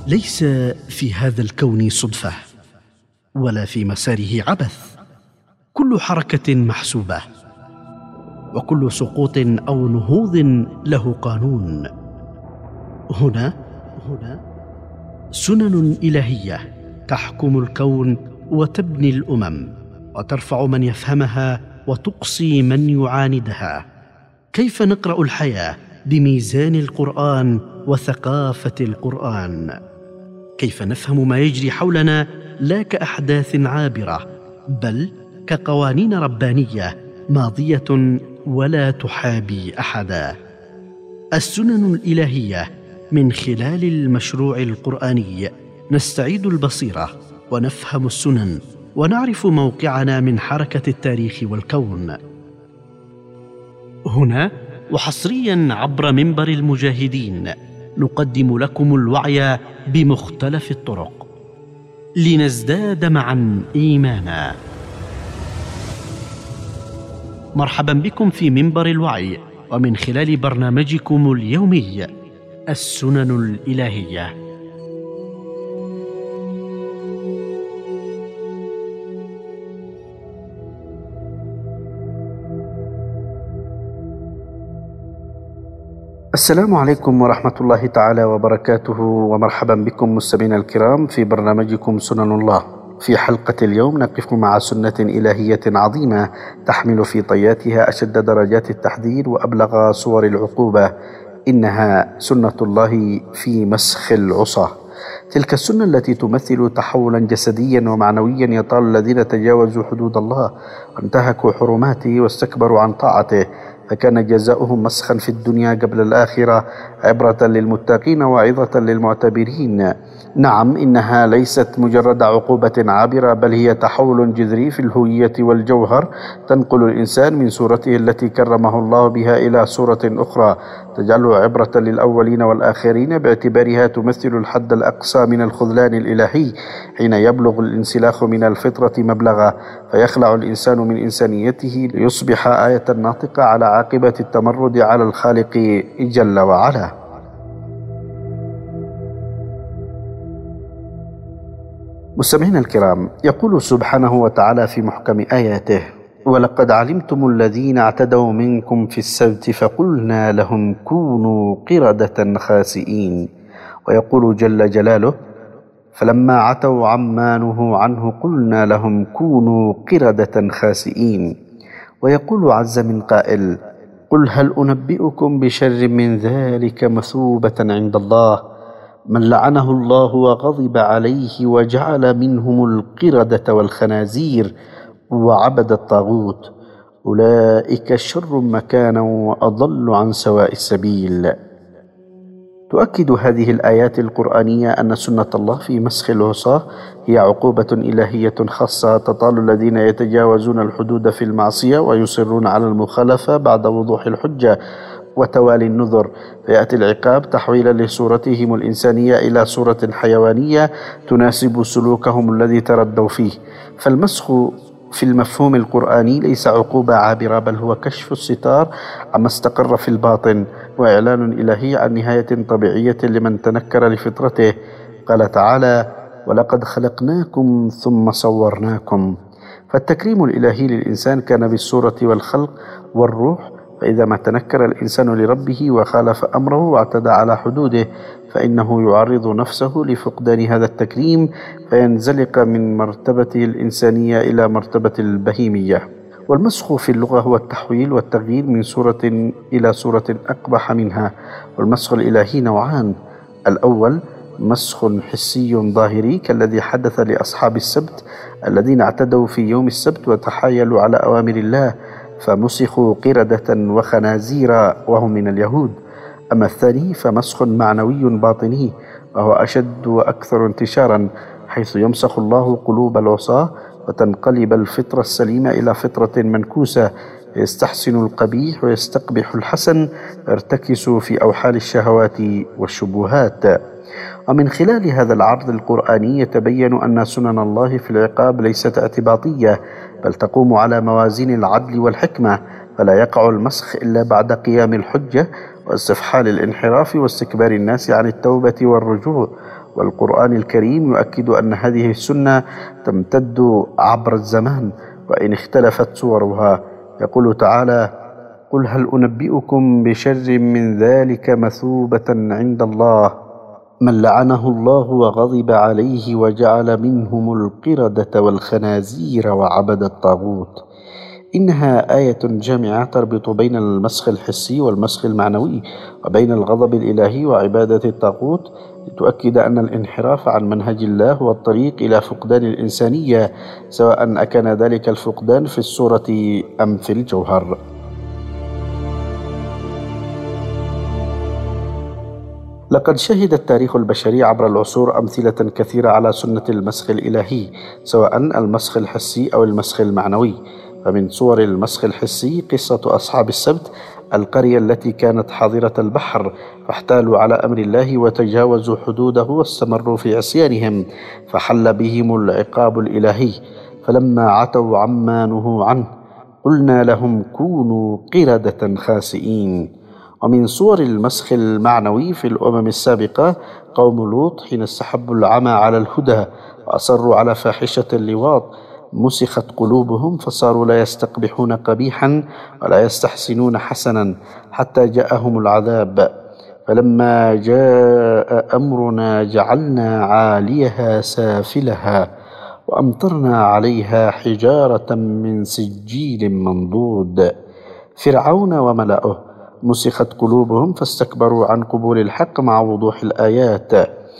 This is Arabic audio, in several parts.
ليس في هذا الكون صدفة ولا في مساره عبث، كل حركة محسوبة، وكل سقوط أو نهوض له قانون. هنا سنن إلهية تحكم الكون وتبني الأمم وترفع من يفهمها وتقصي من يعاندها. كيف نقرأ الحياة بميزان القرآن وثقافة القرآن؟ كيف نفهم ما يجري حولنا لا كأحداث عابرة، بل كقوانين ربانية ماضية ولا تحابي أحدا؟ السنن الإلهية. من خلال المشروع القرآني نستعيد البصيرة ونفهم السنن ونعرف موقعنا من حركة التاريخ والكون. هنا وحصريا عبر منبر المجاهدين نقدم لكم الوعي بمختلف الطرق لنزداد معا إيمانا. مرحبا بكم في منبر الوعي، ومن خلال برنامجكم اليومي السنن الإلهية. السلام عليكم ورحمة الله تعالى وبركاته، ومرحبا بكم مستمعينا الكرام في برنامجكم سنن الله. في حلقة اليوم نقف مع سنة إلهية عظيمة تحمل في طياتها أشد درجات التحذير وأبلغ صور العقوبة، إنها سنة الله في مسخ العصاة. تلك السنة التي تمثل تحولا جسديا ومعنويا يطال الذين تجاوزوا حدود الله وانتهكوا حرماته واستكبروا عن طاعته، فكان جزاؤهم مسخا في الدنيا قبل الآخرة، عبرة للمتقين وعظة للمعتبرين. نعم، إنها ليست مجرد عقوبة عابرة، بل هي تحول جذري في الهوية والجوهر، تنقل الإنسان من صورته التي كرمه الله بها إلى صورة أخرى، تجعله عبرة للأولين والآخرين، باعتبارها تمثل الحد الأقصى من الخذلان الإلهي حين يبلغ الانسلاخ من الفطرة مبلغه، فيخلع الإنسان من إنسانيته ليصبح آية ناطقة على عاقبة التمرد على الخالق جل وعلا. مستمعينا الكرام، يقول سبحانه وتعالى في محكم آياته: ولقد علمتم الذين اعتدوا منكم في السبت فقلنا لهم كونوا قردة خاسئين. ويقول جل جلاله: فلما عتوا عما نهوا عنه قلنا لهم كونوا قردة خاسئين. ويقول عز من قائل: قل هل أنبئكم بشر من ذلك مثوبة عند الله من لعنه الله وغضب عليه وجعل منهم القردة والخنازير وعبد الطاغوت أولئك شر مكانا وأضل عن سواء السبيل. تؤكد هذه الآيات القرآنية أن سنة الله في مسخ العصاة هي عقوبة إلهية خاصة تطال الذين يتجاوزون الحدود في المعصية ويصرون على المخالفة بعد وضوح الحجة وتوالي النذر، فيأتي العقاب تحويلا لصورتهم الإنسانية إلى صورة حيوانية تناسب سلوكهم الذي تردوا فيه. فالمسخ في المفهوم القرآني ليس عقوبة عابرة، بل هو كشف الستار عما استقر في الباطن وإعلان إلهي عن نهاية طبيعية لمن تنكر لفطرته. قال تعالى: ولقد خلقناكم ثم صورناكم. فالتكريم الإلهي للإنسان كان بالصورة والخلق والروح، فإذا ما تنكر الإنسان لربه وخالف أمره واعتدى على حدوده فإنه يعرض نفسه لفقدان هذا التكريم، فينزلق من مرتبته الإنسانية إلى مرتبة البهيمية. والمسخ في اللغة هو التحويل والتغيير من صورة إلى صورة أقبح منها. والمسخ الإلهي نوعان: الأول مسخ حسي ظاهري كالذي حدث لأصحاب السبت الذين اعتدوا في يوم السبت وتحايلوا على أوامر الله فمسخوا قردة وخنازير وهم من اليهود. أما الثاني فمسخ معنوي باطني، وهو أشد وأكثر انتشارا، حيث يمسخ الله قلوب العصاة وتنقلب الفطرة السليمة إلى فطرة منكوسة، يستحسن القبيح ويستقبح الحسن، يرتكس في أوحال الشهوات والشبهات. ومن خلال هذا العرض القرآني يتبين أن سنن الله في العقاب ليست اعتباطية، بل تقوم على موازين العدل والحكمة، فلا يقع المسخ إلا بعد قيام الحجة واستفحال الانحراف واستكبار الناس عن التوبة والرجوع. والقرآن الكريم يؤكد أن هذه السنة تمتد عبر الزمان وإن اختلفت صورها. يقول تعالى: قل هل أنبئكم بشر من ذلك مثوبة عند الله من لعنه الله وغضب عليه وجعل منهم القردة والخنازير وعبد الطاغوت. إنها آية جامعة تربط بين المسخ الحسي والمسخ المعنوي وبين الغضب الإلهي وعبادة الطاغوت، لتؤكد أن الانحراف عن منهج الله هو الطريق إلى فقدان الإنسانية، سواء أكان ذلك الفقدان في الصورة أم في الجوهر. لقد شهد التاريخ البشري عبر العصور أمثلة كثيرة على سنة المسخ الإلهي، سواء المسخ الحسي أو المسخ المعنوي. فمن صور المسخ الحسي قصة أصحاب السبت، القرية التي كانت حاضرة البحر فاحتالوا على أمر الله وتجاوزوا حدوده واستمروا في عصيانهم، فحل بهم العقاب الإلهي. فلما عتوا عما نهوا عنه قلنا لهم كونوا قردة خاسئين. ومن صور المسخ المعنوي في الأمم السابقة قوم لوط حين استحبوا العمى على الهدى وأصروا على فاحشة اللواط، مسخت قلوبهم فصاروا لا يستقبحون قبيحا ولا يستحسنون حسنا حتى جاءهم العذاب. فلما جاء أمرنا جعلنا عاليها سافلها وأمطرنا عليها حجارة من سجيل منضود. فرعون وملأه مسخت قلوبهم فاستكبروا عن قبول الحق مع وضوح الآيات،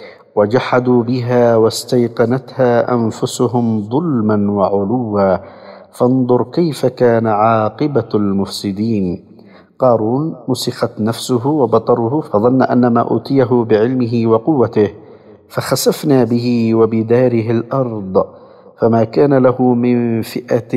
وجحدوا بها واستيقنتها أنفسهم ظلما وعلوا، فانظر كيف كان عاقبة المفسدين. قارون مسخت نفسه وبطره فظن أن ما أوتيه بعلمه وقوته، فخسفنا به وبداره الأرض فما كان له من فئة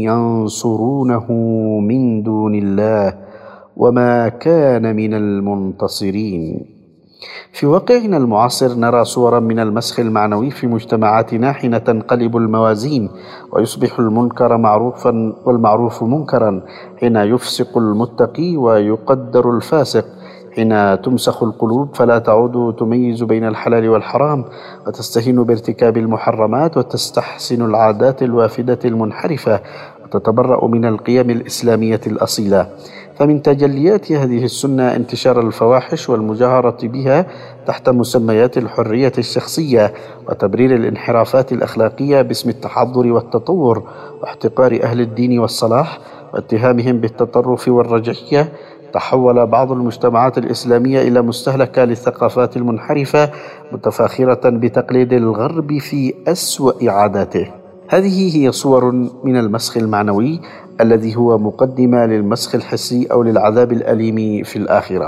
ينصرونه من دون الله وما كان من المنتصرين. في واقعنا المعاصر نرى صورا من المسخ المعنوي في مجتمعاتنا حين تنقلب الموازين ويصبح المنكر معروفا والمعروف منكرا، حين يفسق المتقي ويقدر الفاسق، حين تمسخ القلوب فلا تعود تميز بين الحلال والحرام وتستهين بارتكاب المحرمات وتستحسن العادات الوافدة المنحرفة وتتبرأ من القيم الإسلامية الأصيلة. فمن تجليات هذه السنة انتشار الفواحش والمجاهرة بها تحت مسميات الحرية الشخصية وتبرير الانحرافات الأخلاقية باسم التحضر والتطور واحتقار أهل الدين والصلاح واتهامهم بالتطرف والرجعية. تحول بعض المجتمعات الإسلامية إلى مستهلكة للثقافات المنحرفة متفاخرة بتقليد الغرب في أسوأ عاداته. هذه هي صور من المسخ المعنوي الذي هو مقدمة للمسخ الحسي أو للعذاب الأليم في الآخرة.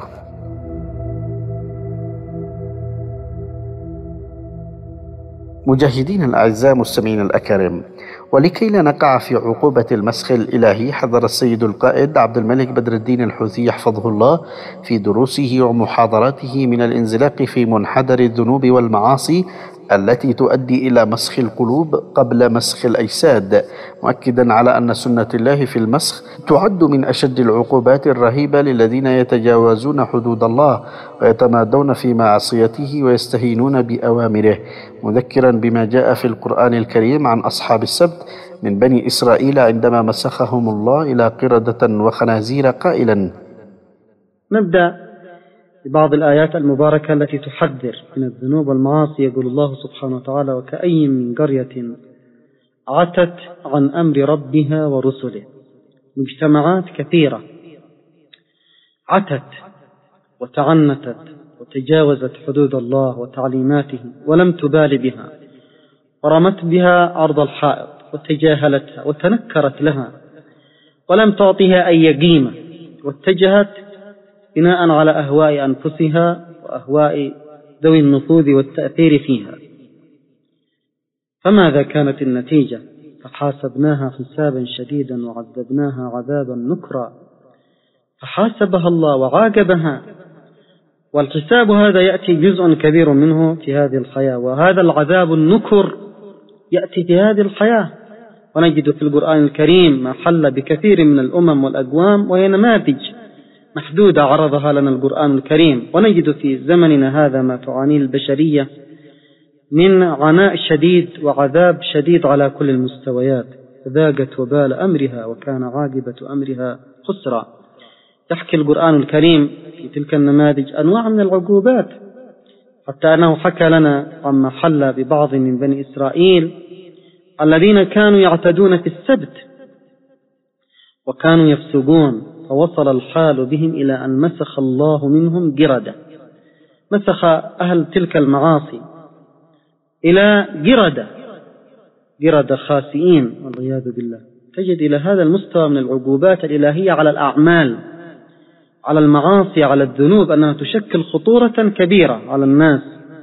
مجاهدين الأعزاء مستمعين الأكارم، ولكي لا نقع في عقوبة المسخ الإلهي حذر السيد القائد عبد الملك بدر الدين الحوثي يحفظه الله في دروسه ومحاضراته من الانزلاق في منحدر الذنوب والمعاصي التي تؤدي إلى مسخ القلوب قبل مسخ الأجساد، مؤكدا على أن سنة الله في المسخ تعد من أشد العقوبات الرهيبة للذين يتجاوزون حدود الله ويتمادون في معصيته ويستهينون بأوامره، مذكرا بما جاء في القرآن الكريم عن أصحاب السبت من بني إسرائيل عندما مسخهم الله إلى قردة وخنازير قائلا. نبدأ ببعض الآيات المباركة التي تحذر من الذنوب والمعاصي. يقول الله سبحانه وتعالى: وكأي من قرية عتت عن أمر ربها ورسله. مجتمعات كثيرة عتت وتعنتت وتجاوزت حدود الله وتعليماته ولم تبال بها، ورمت بها عرض الحائط وتجاهلتها وتنكرت لها ولم تعطيها أي قيمة، واتجهت بناء على أهواء أنفسها وأهواء ذوي النفوذ والتأثير فيها. فماذا كانت النتيجة؟ فحاسبناها حسابا شديدا وعذبناها عذابا نكرا. فحاسبها الله وعاقبها، والحساب هذا يأتي جزء كبير منه في هذه الحياة، وهذا العذاب النكر يأتي في هذه الحياة. ونجد في القرآن الكريم ما حل بكثير من الأمم والأقوام، وهي نماذج محدودة عرضها لنا القرآن الكريم. ونجد في زمننا هذا ما تعانيه البشرية من عناء شديد وعذاب شديد على كل المستويات، ذاقت وبال أمرها وكان عاقبة أمرها خسرا. يحكي القرآن الكريم في تلك النماذج أنواع من العقوبات، حتى أنه حكى لنا عما حل ببعض من بني إسرائيل الذين كانوا يعتدون في السبت وكانوا يفسقون، فوصل الحال بهم إلى أن مسخ الله منهم قردة، مسخ أهل تلك المعاصي إلى قردة خاسئين والعياذ بالله. تجد إلى هذا المستوى من العقوبات الإلهية على الأعمال، على المعاصي، على الذنوب، أنها تشكل خطورة كبيرة على الناس.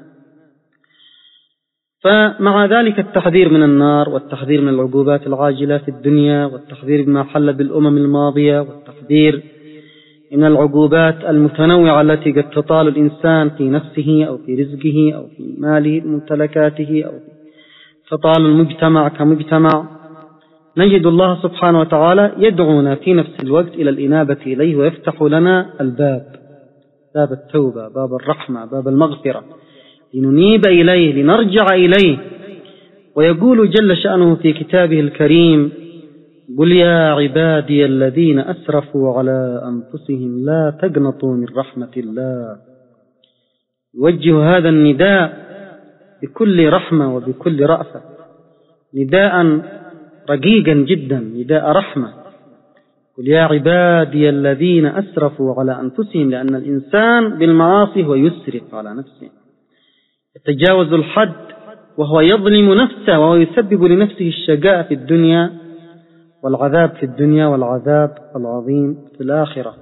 فمع ذلك التحذير من النار، والتحذير من العقوبات العاجلة في الدنيا، والتحذير بما حل بالأمم الماضية، والتحذير من العقوبات المتنوعة التي قد تطال الإنسان في نفسه أو في رزقه أو في ماله ممتلكاته، أو تطال المجتمع كمجتمع. نجد الله سبحانه وتعالى يدعونا في نفس الوقت إلى الإنابة إليه، ويفتح لنا الباب، باب التوبة، باب الرحمة، باب المغفرة، لننيب إليه، لنرجع إليه. ويقول جل شأنه في كتابه الكريم: قل يا عبادي الذين أسرفوا على أنفسهم لا تقنطوا من رحمة الله. يوجه هذا النداء بكل رحمة وبكل رأفة، نداء رقيقا جدا، نداء رحمة. قل يا عبادي الذين أسرفوا على أنفسهم، لأن الإنسان بالمعاصي هو يسرف على نفسه، يتجاوز الحد، وهو يظلم نفسه، وهو يسبب لنفسه الشقاء في الدنيا والعذاب في الدنيا والعذاب العظيم في الآخرة.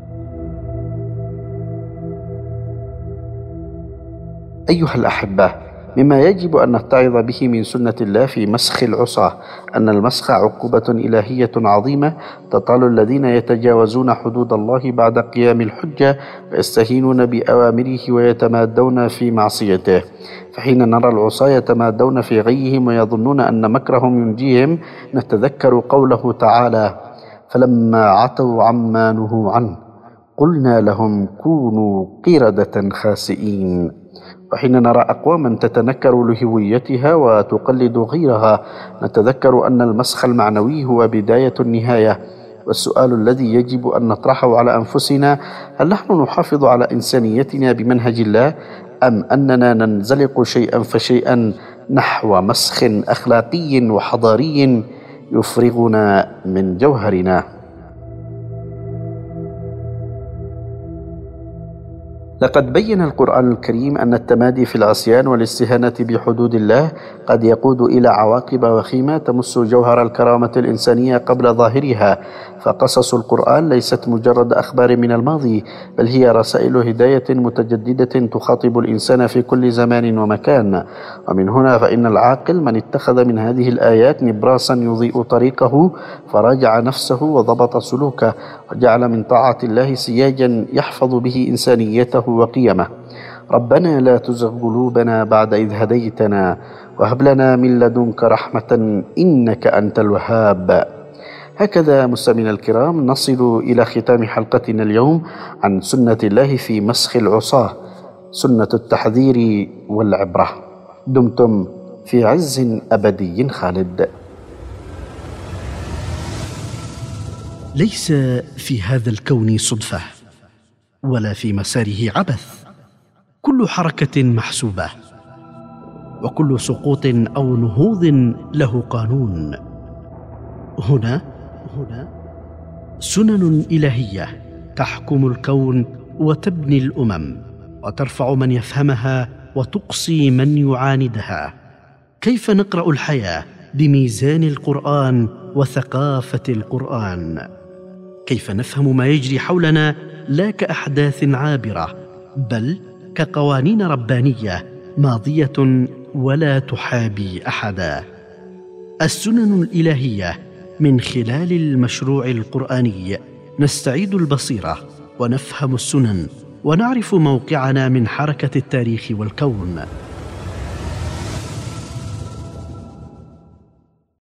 أيها الأحبة، مما يجب أن نتعظ به من سنة الله في مسخ العصاة أن المسخ عقوبة إلهية عظيمة تطال الذين يتجاوزون حدود الله بعد قيام الحجة ويستهينون بأوامره ويتمادون في معصيته. فحين نرى العصاة يتمادون في غيهم ويظنون أن مكرهم ينجيهم، نتذكر قوله تعالى: فلما عتوا عما نهوا عنه قلنا لهم كونوا قردة خاسئين. وحين نرى أقواما تتنكر لهويتها وتقلد غيرها، نتذكر أن المسخ المعنوي هو بداية النهاية. والسؤال الذي يجب أن نطرحه على أنفسنا: هل نحن نحافظ على إنسانيتنا بمنهج الله، أم أننا ننزلق شيئا فشيئا نحو مسخ أخلاقي وحضاري يفرغنا من جوهرنا؟ لقد بين القرآن الكريم أن التمادي في العصيان والاستهانة بحدود الله قد يقود إلى عواقب وخيمة تمس جوهر الكرامة الإنسانية قبل ظاهرها. فقصص القرآن ليست مجرد أخبار من الماضي، بل هي رسائل هداية متجددة تخاطب الإنسان في كل زمان ومكان. ومن هنا فإن العاقل من اتخذ من هذه الآيات نبراسا يضيء طريقه، فراجع نفسه وضبط سلوكه، وجعل من طاعة الله سياجا يحفظ به إنسانيته وقيمه. ربنا لا تزغ قلوبنا بعد إذ هديتنا وهب لنا من لدنك رحمة إنك أنت الوهاب. هكذا مستمعينا الكرام نصل إلى ختام حلقتنا اليوم عن سنة الله في مسخ العصاة، سنة التحذير والعبرة. دمتم في عز أبدي خالد. ليس في هذا الكون صدفة، ولا في مساره عبث. كل حركة محسوبة، وكل سقوط أو نهوض له قانون. هنا سنن إلهية تحكم الكون وتبني الأمم، وترفع من يفهمها وتقصي من يعاندها. كيف نقرأ الحياة بميزان القرآن وثقافة القرآن؟ كيف نفهم ما يجري حولنا لا كأحداث عابرة، بل كقوانين ربانية ماضية ولا تحابي أحدا؟ السنن الإلهية. من خلال المشروع القرآني نستعيد البصيرة ونفهم السنن ونعرف موقعنا من حركة التاريخ والكون.